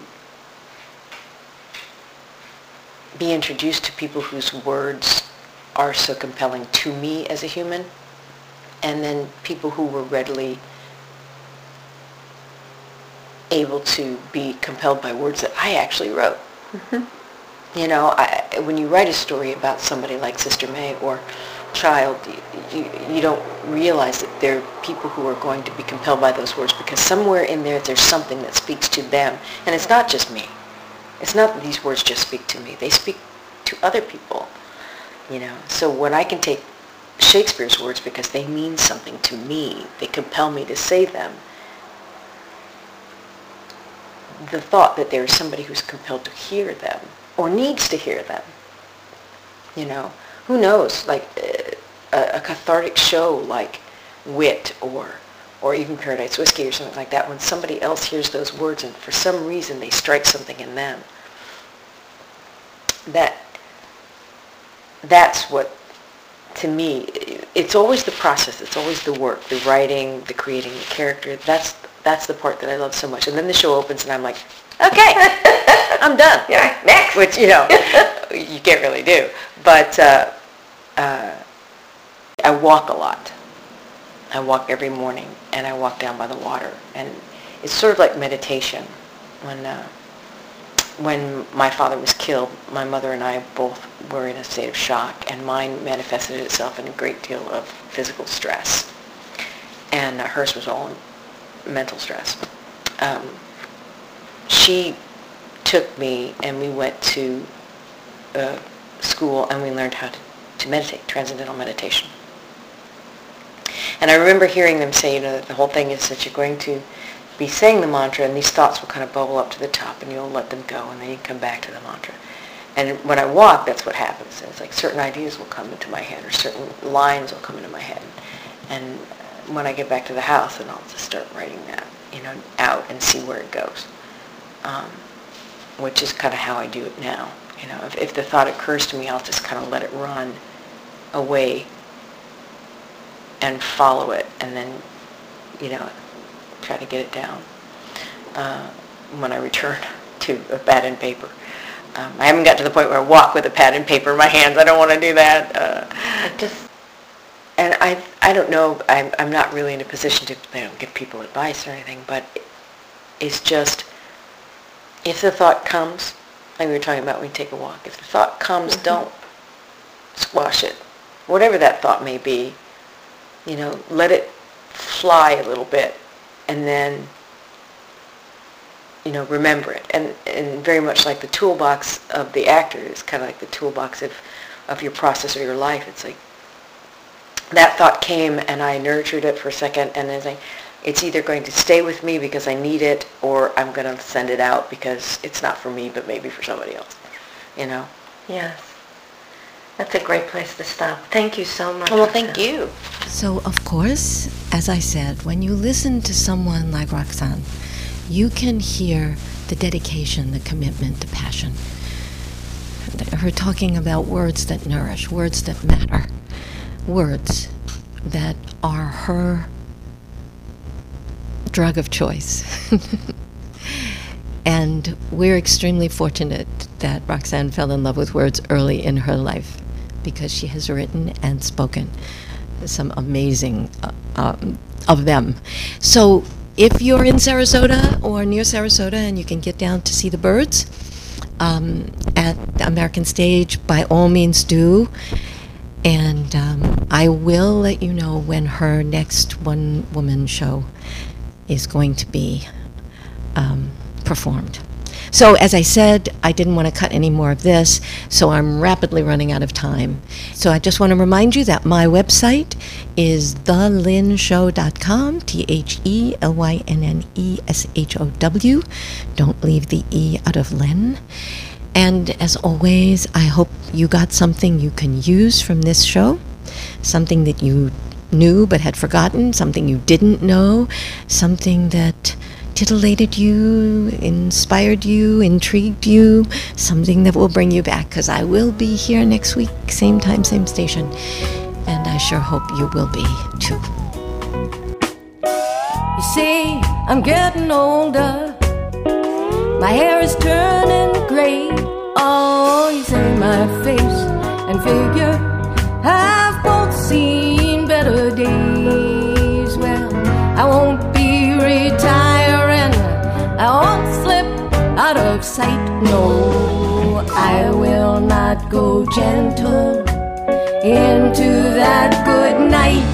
be introduced to people whose words are so compelling to me as a human, and then people who were readily able to be compelled by words that I actually wrote. Mm-hmm. You know, I, when you write a story about somebody like Sister May or Child, you, you, you don't realize that there are people who are going to be compelled by those words, because somewhere in there there's something that speaks to them. And it's not just me. It's not that these words just speak to me. They speak to other people. You know, so when I can take Shakespeare's words because they mean something to me, they compel me to say them, the thought that there is somebody who's compelled to hear them or needs to hear them, you know, who knows, like a, a cathartic show like Wit or or even Paradise Whiskey or something like that, when somebody else hears those words and for some reason they strike something in them, that that's what, to me, it's always the process, it's always the work, the writing, the creating the character. That's that's the part that I love so much. And then the show opens and I'm like, okay, I'm done. Yeah, next. Which, you know, you can't really do. But uh, uh, I walk a lot. I walk every morning, and I walk down by the water. And it's sort of like meditation. When uh, when my father was killed, my mother and I both were in a state of shock, and mine manifested itself in a great deal of physical stress. And uh, hers was all mental stress. Um, she took me, and we went to uh, school, and we learned how to, to meditate, transcendental meditation. And I remember hearing them say, you know, that the whole thing is that you're going to be saying the mantra, and these thoughts will kind of bubble up to the top, and you'll let them go, and then you come back to the mantra. And when I walk, that's what happens. It's like certain ideas will come into my head, or certain lines will come into my head. And when I get back to the house, then I'll just start writing that, you know, out and see where it goes. Um, which is kind of how I do it now. You know, if, if the thought occurs to me, I'll just kind of let it run away and follow it, and then, you know, try to get it down uh, when I return to a pad and paper. Um, I haven't got to the point where I walk with a pad and paper in my hands. I don't want to do that. Uh, I just, and I, I don't know. I'm, I'm not really in a position to, you know, give people advice or anything. But it's just, if the thought comes, like we were talking about when we take a walk, if the thought comes, mm-hmm. don't squash it. Whatever that thought may be, you know, let it fly a little bit, and then, you know, remember it. And and very much like the toolbox of the actor, it's kind of like the toolbox of, of your process or your life. It's like, that thought came and I nurtured it for a second, and then it's like, it's either going to stay with me because I need it, or I'm going to send it out because it's not for me, but maybe for somebody else, you know? Yes. That's a great place to stop. Thank you so much. Well, thank you. So, of course, as I said, when you listen to someone like Roxanne, you can hear the dedication, the commitment, the passion. Her talking about words that nourish, words that matter, words that are her drug of choice. And we're extremely fortunate that Roxanne fell in love with words early in her life, because she has written and spoken some amazing uh, um, of them. So if you're in Sarasota or near Sarasota and you can get down to see the birds um, at the American Stage, by all means do. And um, I will let you know when her next one-woman show is going to be um, performed. So as I said, I didn't want to cut any more of this, so I'm rapidly running out of time. So I just want to remind you that my website is the lynn show dot com, T H E L Y N N E S H O W. Don't leave the E out of Lynn. And as always, I hope you got something you can use from this show, something that you knew but had forgotten, something you didn't know, something that titillated you, inspired you, intrigued you, something that will bring you back, because I will be here next week, same time, same station, and I sure hope you will be too. You see, I'm getting older. My hair is turning gray. Oh, you say my face and figure have both seen better days. Well, I won't be retiring. I won't slip out of sight. No, I will not go gentle into that good night.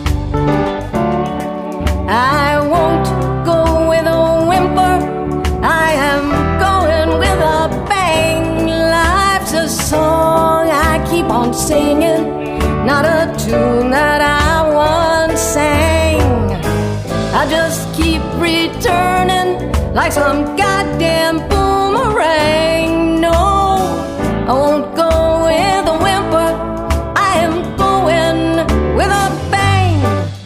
I won't go with a whimper. I am going with a bang. Life's a song I keep on singing, not a tune that I once sang. I just keep returning like some goddamn boomerang. No, I won't go with a whimper. I am going with a bang.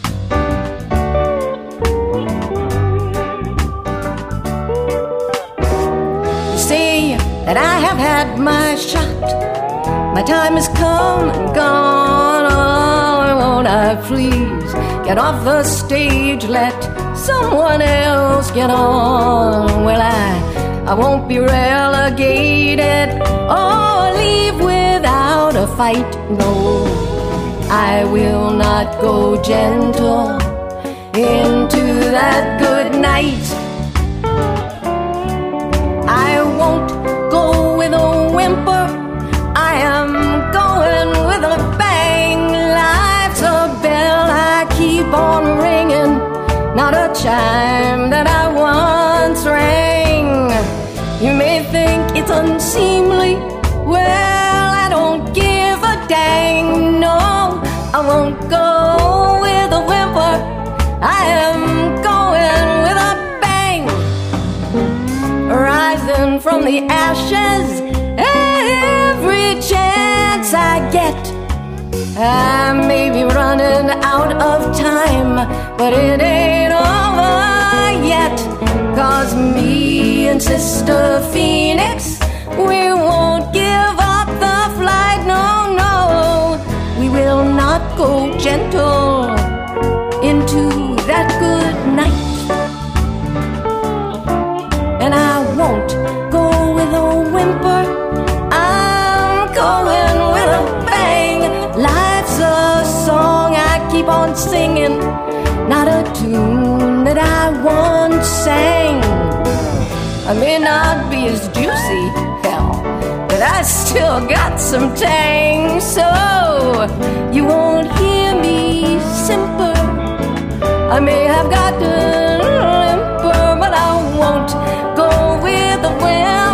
You see that I have had my shot. My time has come and gone. Oh, won't I please get off the stage, let someone else get on. Well, I, I won't be relegated or leave without a fight. No, I will not go gentle into that good night. I won't go with a whimper. I am going with a bang. Life's a bell I keep on ringing, not a chime that I once rang. You may think it's unseemly. Well, I don't give a dang. No, I won't go with a whimper. I am going with a bang. Rising from the ashes every chance I get. I may be running out of time, but it ain't over yet. Cause me and Sister Phoenix, we won't give up the flight. No, no, we will not go gentle into that good night. And I won't go with a whimper. I'm going with a bang. Life's a song I keep on singing, not a tune that I once sang. I may not be as juicy, hell, but I still got some tang. So you won't hear me simper. I may have gotten limper, but I won't go with the wind.